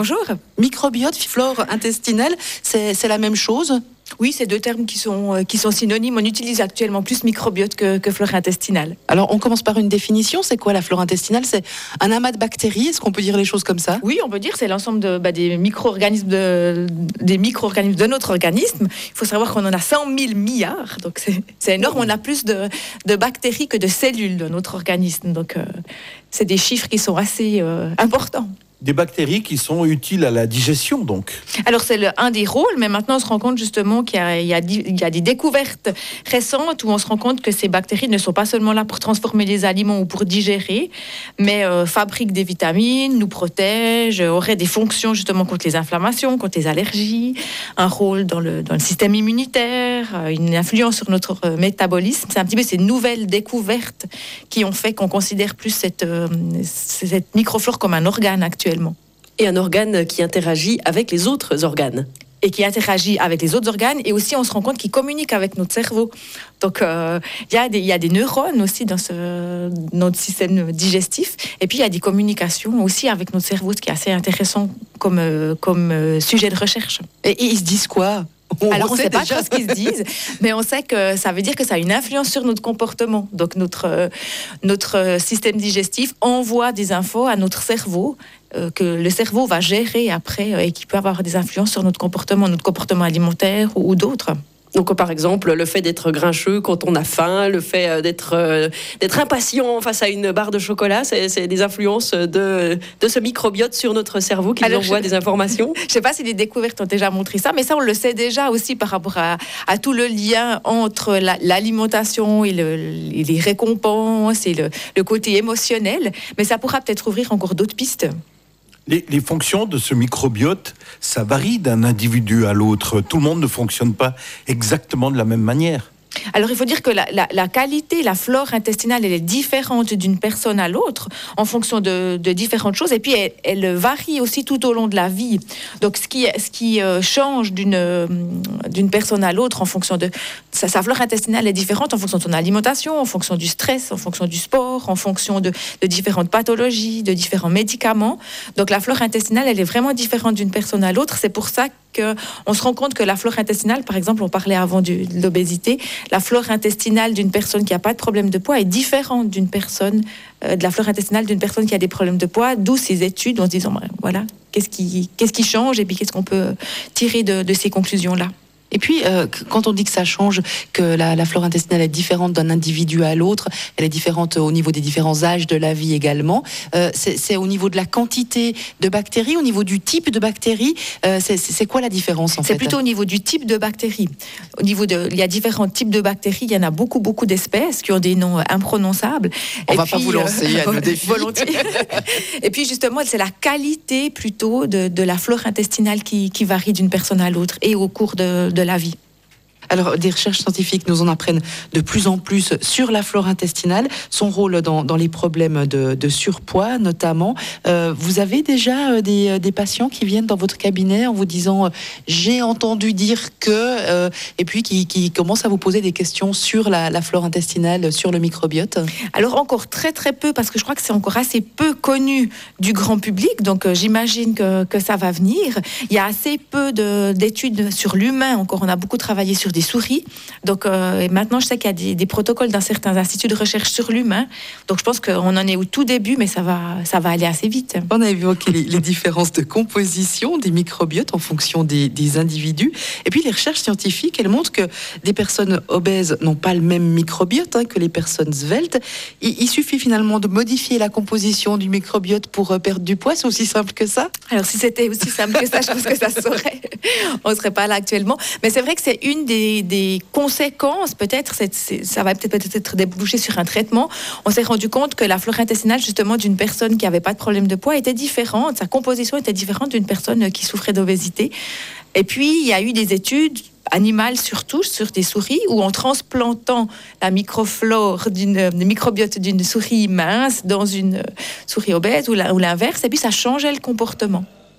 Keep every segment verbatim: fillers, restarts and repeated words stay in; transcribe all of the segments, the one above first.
Bonjour. Microbiote, flore intestinale, c'est, c'est la même chose ? Oui, c'est deux termes qui sont, qui sont synonymes. On utilise actuellement plus microbiote que, que flore intestinale. Alors, on commence par une définition. C'est quoi la flore intestinale ? C'est un amas de bactéries. Est-ce qu'on peut dire les choses comme ça ? Oui, on peut dire que c'est l'ensemble de, bah, des, micro-organismes de, des micro-organismes de notre organisme. Il faut savoir qu'on en a cent mille milliards. Donc, c'est, c'est énorme. On a plus de, de bactéries que de cellules dans notre organisme. Donc, euh, c'est des chiffres qui sont assez euh, importants. Des bactéries qui sont utiles à la digestion, donc. Alors, c'est le, un des rôles, mais maintenant, on se rend compte justement qu'il y a, il y a, il y a des découvertes récentes où on se rend compte que ces bactéries ne sont pas seulement là pour transformer les aliments ou pour digérer, mais euh, fabriquent des vitamines, nous protègent, auraient des fonctions justement contre les inflammations, contre les allergies, un rôle dans le, dans le système immunitaire, une influence sur notre euh, métabolisme. C'est un petit peu ces nouvelles découvertes qui ont fait qu'on considère plus cette, euh, cette microflore comme un organe actuel. Et un organe qui interagit avec les autres organes. Et qui interagit avec les autres organes. Et aussi, on se rend compte qu'il communique avec notre cerveau. Donc, il euh, y, y a des neurones aussi dans ce, notre système digestif. Et puis, il y a des communications aussi avec notre cerveau, ce qui est assez intéressant comme, euh, comme euh, sujet de recherche. Et, et ils se disent quoi ? On Alors, on ne sait pas trop ce qu'ils se disent, mais on sait que ça veut dire que ça a une influence sur notre comportement. Donc, notre, euh, notre système digestif envoie des infos à notre cerveau, euh, que le cerveau va gérer après, euh, et qui peut avoir des influences sur notre comportement, notre comportement alimentaire ou, ou d'autres. Donc, par exemple, le fait d'être grincheux quand on a faim, le fait d'être, euh, d'être impatient face à une barre de chocolat, c'est, c'est des influences de, de ce microbiote sur notre cerveau qui nous envoie je, des informations. Je ne sais pas si les découvertes ont déjà montré ça, mais ça, on le sait déjà aussi par rapport à, à tout le lien entre la, l'alimentation et, le, et les récompenses et le, le côté émotionnel. Mais ça pourra peut-être ouvrir encore d'autres pistes. Les, les fonctions de ce microbiote, ça varie d'un individu à l'autre. Tout le monde ne fonctionne pas exactement de la même manière. Alors, il faut dire que la, la, la qualité, la flore intestinale, elle est différente d'une personne à l'autre en fonction de, de différentes choses. Et puis, elle, elle varie aussi tout au long de la vie. Donc, ce qui, ce qui change d'une, d'une personne à l'autre en fonction de... Sa, sa flore intestinale est différente en fonction de son alimentation, en fonction du stress, en fonction du sport, en fonction de, de différentes pathologies, de différents médicaments. Donc, la flore intestinale, elle est vraiment différente d'une personne à l'autre. C'est pour ça qu'on se rend compte que la flore intestinale, par exemple, on parlait avant du, de l'obésité, la flore intestinale d'une personne qui n'a pas de problème de poids est différente d'une personne, euh, de la flore intestinale d'une personne qui a des problèmes de poids, d'où ces études en se disant, voilà, qu'est-ce qui, qu'est-ce qui change et puis qu'est-ce qu'on peut tirer de, de ces conclusions-là. Et puis, euh, quand on dit que ça change, que la, la flore intestinale est différente d'un individu à l'autre, elle est différente au niveau des différents âges de la vie également, euh, c'est, c'est au niveau de la quantité de bactéries, au niveau du type de bactéries, euh, c'est, c'est quoi la différence en c'est fait ? C'est plutôt au niveau du type de bactéries. Au niveau de, il y a différents types de bactéries, il y en a beaucoup, beaucoup d'espèces qui ont des noms imprononçables. On et va puis, pas vous lancer euh, à nos défis. Volontiers. Et puis justement, c'est la qualité plutôt de, de la flore intestinale qui, qui varie d'une personne à l'autre et au cours de, de la vie. Alors, des recherches scientifiques nous en apprennent de plus en plus sur la flore intestinale, son rôle dans, dans les problèmes de, de surpoids notamment. Euh, vous avez déjà des, des patients qui viennent dans votre cabinet en vous disant euh, « j'ai entendu dire que euh, » et puis qui, qui commencent à vous poser des questions sur la, la flore intestinale, sur le microbiote ? Alors encore très très peu, parce que je crois que c'est encore assez peu connu du grand public, donc euh, j'imagine que, que ça va venir. Il y a assez peu de, d'études sur l'humain, encore on a beaucoup travaillé sur des souris. Donc euh, et maintenant, je sais qu'il y a des, des protocoles dans certains instituts de recherche sur l'humain. Donc je pense qu'on en est au tout début, mais ça va, ça va aller assez vite. On a évoqué les, les différences de composition des microbiotes en fonction des, des individus. Et puis les recherches scientifiques, elles montrent que des personnes obèses n'ont pas le même microbiote hein, que les personnes sveltes. Il, il suffit finalement de modifier la composition du microbiote pour euh, perdre du poids. C'est aussi simple que ça ? Alors si c'était aussi simple que ça, je pense que ça se saurait. On ne serait pas là actuellement. Mais c'est vrai que c'est une des Des, des conséquences, peut-être, c'est, c'est, ça va peut-être, peut-être déboucher sur un traitement. On s'est rendu compte que la flore intestinale, justement, d'une personne qui n'avait pas de problème de poids était différente, sa composition était différente d'une personne qui souffrait d'obésité. Et puis, il y a eu des études animales surtout, sur des souris, où en transplantant la microflore, d'une, le microbiote d'une souris mince dans une souris obèse ou, la, ou l'inverse, et puis ça changeait le comportement.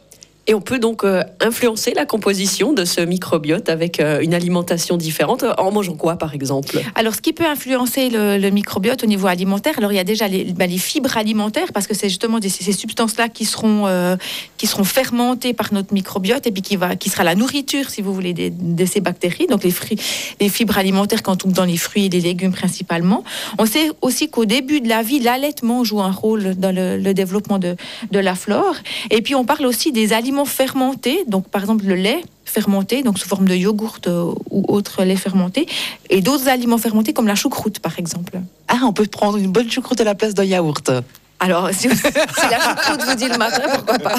Et on peut donc euh, influencer la composition de ce microbiote avec euh, une alimentation différente. En mangeant quoi, par exemple? Alors, ce qui peut influencer le, le microbiote au niveau alimentaire, alors il y a déjà les, bah, les fibres alimentaires, parce que c'est justement des, ces substances-là qui seront, euh, qui seront fermentées par notre microbiote et puis qui, va, qui sera la nourriture, si vous voulez, de, de ces bactéries. Donc, les, fruits, les fibres alimentaires, quand on tombe dans les fruits et les légumes principalement. On sait aussi qu'au début de la vie, l'allaitement joue un rôle dans le, le développement de, de la flore. Et puis, on parle aussi des aliments fermentés, donc par exemple le lait fermenté, donc sous forme de yogourt euh, ou autre lait fermenté, et d'autres aliments fermentés comme la choucroute par exemple. Ah, on peut prendre une bonne choucroute à la place d'un yaourt. Alors, si, si la choucroute vous dit le matin, pourquoi pas?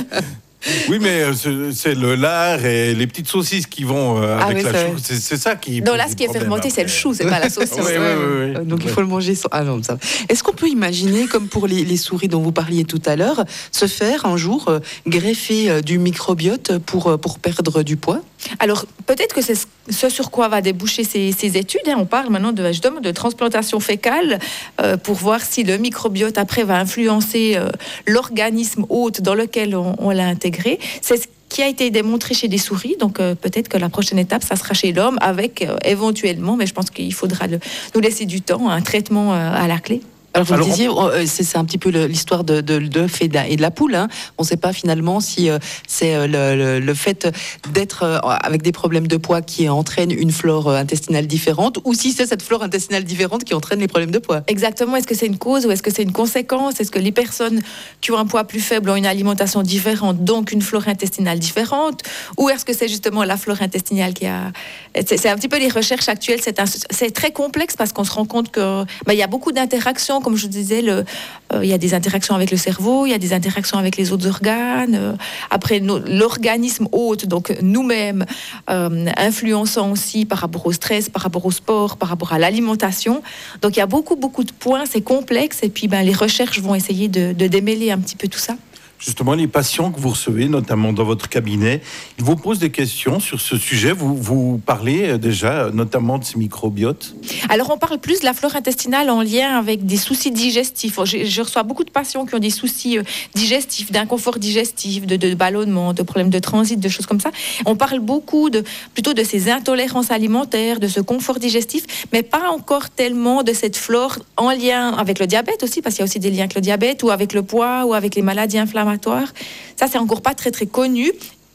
Oui, mais c'est, c'est le lard et les petites saucisses qui vont euh, avec ah oui, la chou. C'est, c'est ça qui. Non, là, ce qui est fermenté, après. C'est le chou, c'est pas la saucisse. Oui, oui, oui, oui. Donc, il faut le manger sans. Ah non, ça. Est-ce qu'on peut imaginer, comme pour les, les souris dont vous parliez tout à l'heure, se faire un jour euh, greffer euh, du microbiote pour, euh, pour perdre du poids? Alors, peut-être que c'est ce sur quoi va déboucher ces, ces études. Hein. On parle maintenant de, justement de transplantation fécale euh, pour voir si le microbiote, après, va influencer euh, l'organisme hôte dans lequel on, on l'a intégré. C'est ce qui a été démontré chez des souris. Donc, euh, peut-être que la prochaine étape, ça sera chez l'homme, avec euh, éventuellement, mais je pense qu'il faudra le, nous laisser du temps, un traitement euh, à la clé. Alors vous Alors, le disiez, on... c'est, c'est un petit peu le, l'histoire de, de, de l'œuf et de, et de la poule. Hein. On ne sait pas finalement si euh, c'est euh, le, le, le fait d'être euh, avec des problèmes de poids qui entraîne une flore intestinale différente, ou si c'est cette flore intestinale différente qui entraîne les problèmes de poids. Exactement. Est-ce que c'est une cause ou est-ce que c'est une conséquence? Est-ce que les personnes qui ont un poids plus faible ont une alimentation différente, donc une flore intestinale différente? Ou est-ce que c'est justement la flore intestinale qui a... C'est, c'est un petit peu les recherches actuelles. C'est, un... c'est très complexe parce qu'on se rend compte qu'il bah, y a beaucoup d'interactions. Comme je disais, il euh, y a des interactions avec le cerveau, il y a des interactions avec les autres organes. Euh, après, no, l'organisme hôte, donc nous-mêmes, euh, influençant aussi par rapport au stress, par rapport au sport, par rapport à l'alimentation. Donc, il y a beaucoup, beaucoup de points, c'est complexe. Et puis, ben, les recherches vont essayer de, de démêler un petit peu tout ça. Justement, les patients que vous recevez, notamment dans votre cabinet, ils vous posent des questions sur ce sujet. Vous, vous parlez déjà notamment de ces microbiotes? Alors, on parle plus de la flore intestinale en lien avec des soucis digestifs. Je, je reçois beaucoup de patients qui ont des soucis euh, digestifs, d'inconfort digestif, de, de ballonnement, de problèmes de transit, de choses comme ça. On parle beaucoup de, plutôt de ces intolérances alimentaires, de ce confort digestif, mais pas encore tellement de cette flore en lien avec le diabète aussi, parce qu'il y a aussi des liens avec le diabète, ou avec le poids, ou avec les maladies inflammatoires. Ça, c'est encore pas très très connu,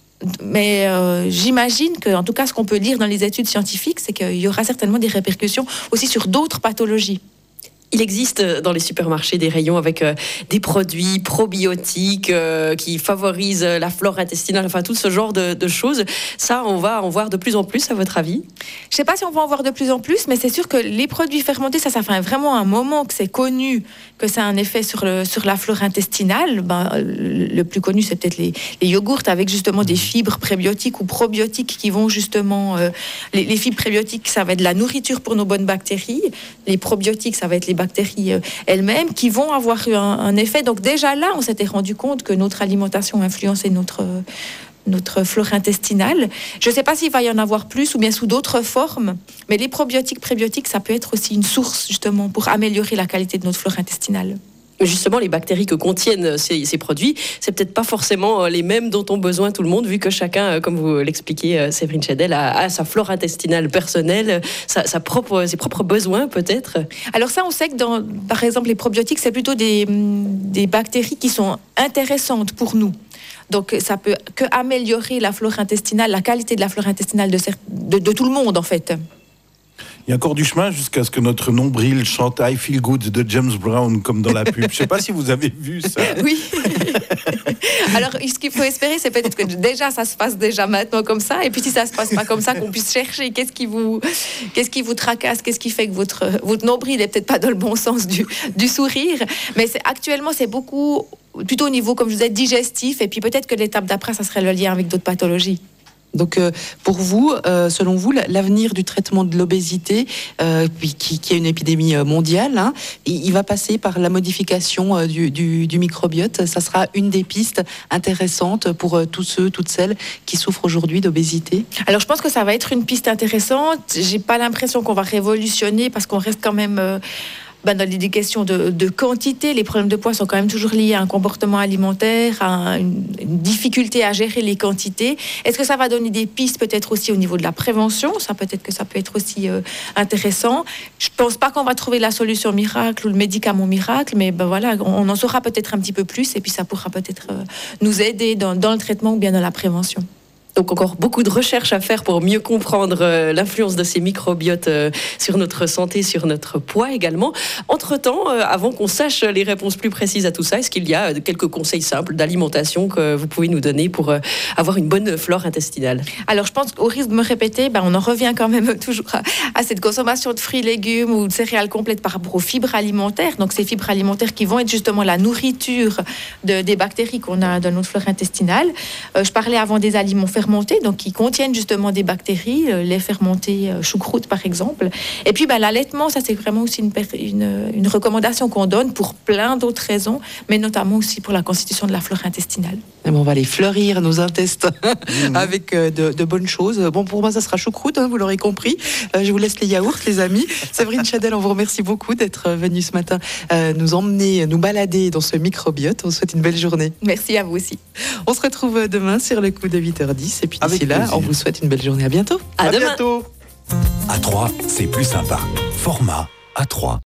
mais euh, j'imagine que, en tout cas, ce qu'on peut lire dans les études scientifiques, c'est qu'il y aura certainement des répercussions aussi sur d'autres pathologies. Il existe dans les supermarchés des rayons avec euh, des produits probiotiques euh, qui favorisent la flore intestinale, enfin tout ce genre de, de choses. Ça, on va en voir de plus en plus, à votre avis? Je ne sais pas si on va en voir de plus en plus, mais c'est sûr que les produits fermentés, ça, ça fait vraiment un moment que c'est connu, que ça a un effet sur, le, sur la flore intestinale. Ben, le plus connu, c'est peut-être les, les yogourts avec justement des fibres prébiotiques ou probiotiques qui vont justement... Euh, les, les fibres prébiotiques, ça va être de la nourriture pour nos bonnes bactéries. Les probiotiques, ça va être les bactéries elles-mêmes qui vont avoir eu un, un effet. Donc déjà là, on s'était rendu compte que notre alimentation influençait notre, notre flore intestinale. Je ne sais pas s'il va y en avoir plus ou bien sous d'autres formes, mais les probiotiques, prébiotiques, ça peut être aussi une source justement pour améliorer la qualité de notre flore intestinale. Justement, les bactéries que contiennent ces, ces produits, c'est peut-être pas forcément les mêmes dont ont besoin tout le monde, vu que chacun, comme vous l'expliquez, Séverine Schedel, a, a sa flore intestinale personnelle, sa, sa propre, ses propres besoins peut-être. Alors ça, on sait que dans, par exemple, les probiotiques, c'est plutôt des, des bactéries qui sont intéressantes pour nous. Donc, ça peut que améliorer la flore intestinale, la qualité de la flore intestinale de, de, de tout le monde, en fait. Il y a encore du chemin jusqu'à ce que notre nombril chante I Feel Good de James Brown, comme dans la pub. Je ne sais pas si vous avez vu ça. Oui. Alors, ce qu'il faut espérer, c'est peut-être que déjà, ça se passe déjà maintenant comme ça. Et puis, si ça ne se passe pas comme ça, qu'on puisse chercher qu'est-ce qui vous, qu'est-ce qui vous tracasse, qu'est-ce qui fait que votre, votre nombril n'est peut-être pas dans le bon sens du, du sourire. Mais c'est, actuellement, c'est beaucoup, plutôt au niveau, comme je vous disais, digestif. Et puis, peut-être que l'étape d'après, ça serait le lien avec d'autres pathologies. Donc, euh, pour vous, euh, selon vous, l'avenir du traitement de l'obésité, euh, qui, qui est une épidémie mondiale, hein, il, il va passer par la modification euh, du, du, du microbiote. Ça sera une des pistes intéressantes pour euh, tous ceux, toutes celles qui souffrent aujourd'hui d'obésité. Alors, je pense que ça va être une piste intéressante. J'ai pas l'impression qu'on va révolutionner parce qu'on reste quand même... Euh ben, dans les questions de, de quantité, les problèmes de poids sont quand même toujours liés à un comportement alimentaire, à une, une difficulté à gérer les quantités. Est-ce que ça va donner des pistes peut-être aussi au niveau de la prévention? Ça peut-être que ça peut être aussi euh, intéressant. Je ne pense pas qu'on va trouver la solution miracle ou le médicament miracle, mais ben voilà, on, on en saura peut-être un petit peu plus et puis ça pourra peut-être euh, nous aider dans, dans le traitement ou bien dans la prévention. Donc encore beaucoup de recherches à faire pour mieux comprendre euh, l'influence de ces microbiotes euh, sur notre santé, sur notre poids également. Entre-temps, euh, avant qu'on sache les réponses plus précises à tout ça, est-ce qu'il y a euh, quelques conseils simples d'alimentation que vous pouvez nous donner pour euh, avoir une bonne flore intestinale? Alors je pense qu'au risque de me répéter, ben, on en revient quand même toujours à, à cette consommation de fruits, légumes ou de céréales complètes par rapport aux fibres alimentaires. Donc ces fibres alimentaires qui vont être justement la nourriture de, des bactéries qu'on a dans notre flore intestinale. Euh, je parlais avant des aliments fermentés, donc qui contiennent justement des bactéries, euh, lait fermenté, euh, choucroute par exemple. Et puis ben, l'allaitement, ça c'est vraiment aussi une, une, une recommandation qu'on donne pour plein d'autres raisons, mais notamment aussi pour la constitution de la flore intestinale. Et bon, on va aller fleurir nos intestins mmh. avec euh, de, de bonnes choses. Bon, pour moi, ça sera choucroute, hein, vous l'aurez compris. Euh, je vous laisse les yaourts, les amis. Séverine Chadel, on vous remercie beaucoup d'être venue ce matin euh, nous emmener, nous balader dans ce microbiote. On vous souhaite une belle journée. Merci à vous aussi. On se retrouve demain sur le coup de huit heures dix. Et puis d'ici là, plaisir. On vous souhaite une belle journée. À bientôt. À, à demain. bientôt. À trois, c'est plus sympa. Format A trois.